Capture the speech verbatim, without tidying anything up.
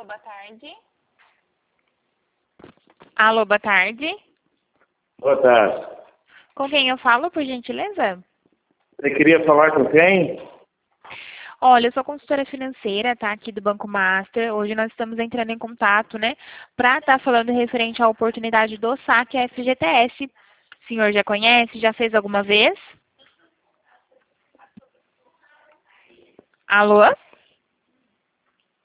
Alô, boa tarde. Alô, boa tarde. Boa tarde. Com quem eu falo, por gentileza? Você queria falar com quem? Olha, eu sou consultora financeira, tá? Aqui do Banco Master. Hoje nós estamos entrando em contato, né? Para estar falando referente à oportunidade do saque F G T S. O senhor já conhece? Já fez alguma vez? Alô?